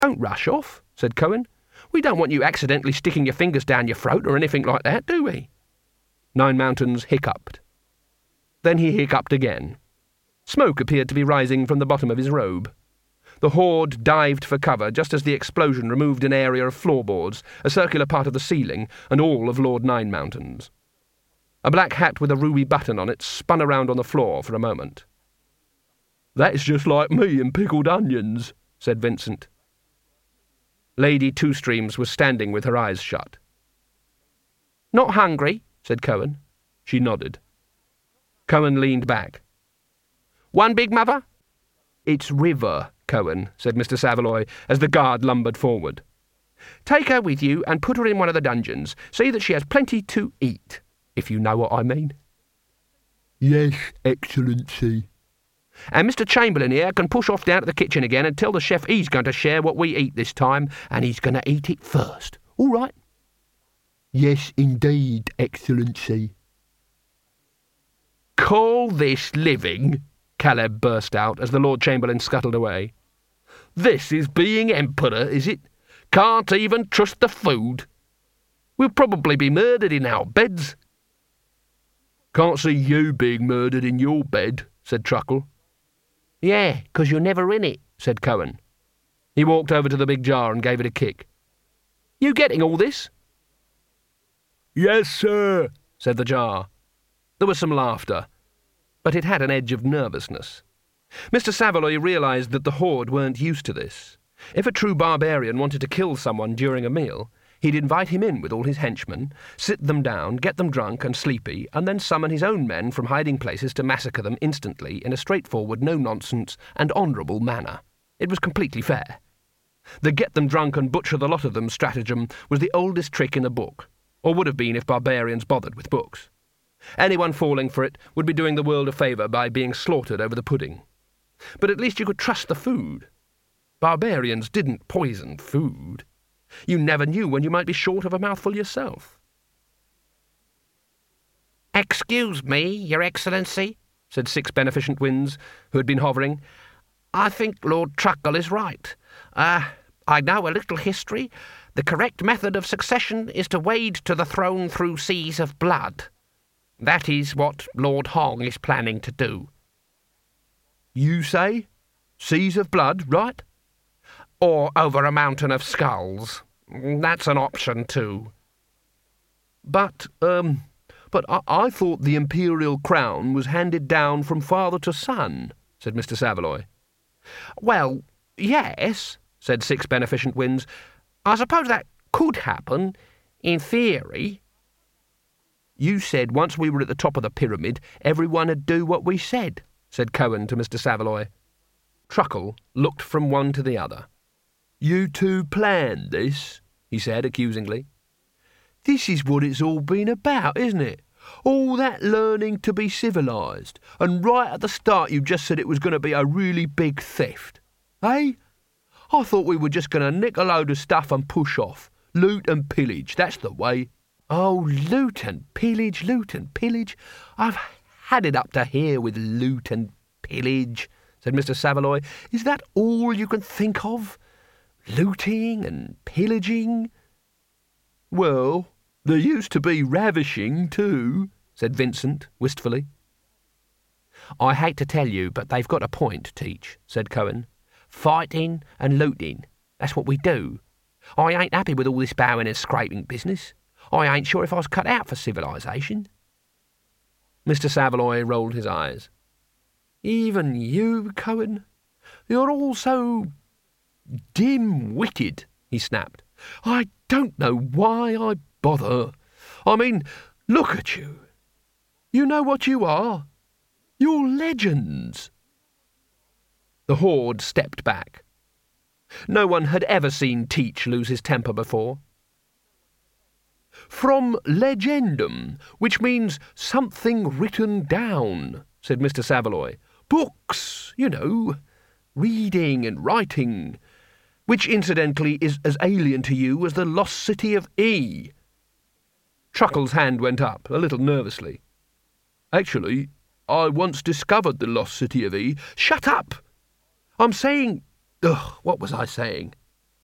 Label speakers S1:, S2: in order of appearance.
S1: "Don't rush off," said Cohen. "We don't want you accidentally sticking your fingers down your throat or anything like that, do we?" Nine Mountains hiccuped. Then he hiccuped again. Smoke appeared to be rising from the bottom of his robe. The horde dived for cover just as the explosion removed an area of floorboards, a circular part of the ceiling, and all of Lord Nine Mountains. A black hat with a ruby button on it spun around on the floor for a moment. "That's just like me and pickled onions," said Vincent. Lady Two Streams was standing with her eyes shut. "Not hungry?" said Cohen. She nodded. Cohen leaned back. "One big mother?" "It's River, Cohen," said Mr. Saveloy, as the guard lumbered forward. "Take her with you and put her in one of the dungeons. See that she has plenty to eat, if you know what I mean."
S2: "Yes, Excellency."
S1: "And Mr. Chamberlain here can push off down to the kitchen again and tell the chef he's going to share what we eat this time, and he's going to eat it first. All right?"
S2: "Yes, indeed, Excellency."
S1: "Call this living?" Caleb burst out as the Lord Chamberlain scuttled away. "This is being Emperor, is it? Can't even trust the food? We'll probably be murdered in our beds." "Can't see you being murdered in your bed," said Truckle. "Yeah, 'cause you're never in it," said Cohen. He walked over to the big jar and gave it a kick. "You getting all this?"
S2: "Yes, sir,"
S1: said the jar. There was some laughter, but it had an edge of nervousness. Mr. Saveloy realised that the horde weren't used to this. If a true barbarian wanted to kill someone during a meal, he'd invite him in with all his henchmen, sit them down, get them drunk and sleepy, and then summon his own men from hiding places to massacre them instantly in a straightforward, no-nonsense and honourable manner. It was completely fair. The get them drunk and butcher the lot of them stratagem was the oldest trick in the book, or would have been if barbarians bothered with books. Anyone falling for it would be doing the world a favour by being slaughtered over the pudding. But at least you could trust the food. Barbarians didn't poison food. You never knew when you might be short of a mouthful yourself. "Excuse me, Your Excellency," said Six Beneficent Winds, who had been hovering. "I think Lord Truckle is right. I know a little history. The correct method of succession is to wade to the throne through seas of blood. That is what Lord Hong is planning to do."
S2: "You say? Seas of blood, right?"
S1: "Or over a mountain of skulls. That's an option too."
S2: But I thought the imperial crown was handed down from father to son," said Mr. Saveloy.
S1: "Well, yes," said Six Beneficent Winds. "I suppose that could happen, in theory."
S2: "You said once we were at the top of the pyramid, everyone would do what we said," said Cohen to Mr. Saveloy.
S1: Truckle looked from one to the other.
S2: "You two planned this?" he said accusingly. "This is what it's all been about, isn't it? All that learning to be civilised, and right at the start you just said it was going to be a really big theft. Eh? I thought we were just going to nick a load of stuff and push off. Loot and pillage, that's the way."
S1: "Oh, loot and pillage, loot and pillage. I've had it up to here with loot and pillage," said Mr. Saveloy. "Is that all you can think of? Looting and pillaging?"
S2: "Well, there used to be ravishing too," said Vincent wistfully.
S1: "I hate to tell you, but they've got a point, Teach," said Cohen. "Fighting and looting, that's what we do. I ain't happy with all this bowing and scraping business. I ain't sure if I was cut out for civilisation." Mr. Saveloy rolled his eyes. "Even you, Cohen? You're all so dim-witted," he snapped. "I don't know why I bother. I mean, look at you. You know what you are? You're legends." The horde stepped back. No one had ever seen Teach lose his temper before. "From legendum, which means something written down," said Mr. Saveloy. "Books, you know, reading and writing, which incidentally is as alien to you as the lost city of E." Truckle's hand went up, a little nervously. "Actually, I once discovered the lost city of E." "Shut up! I'm saying... what was I saying?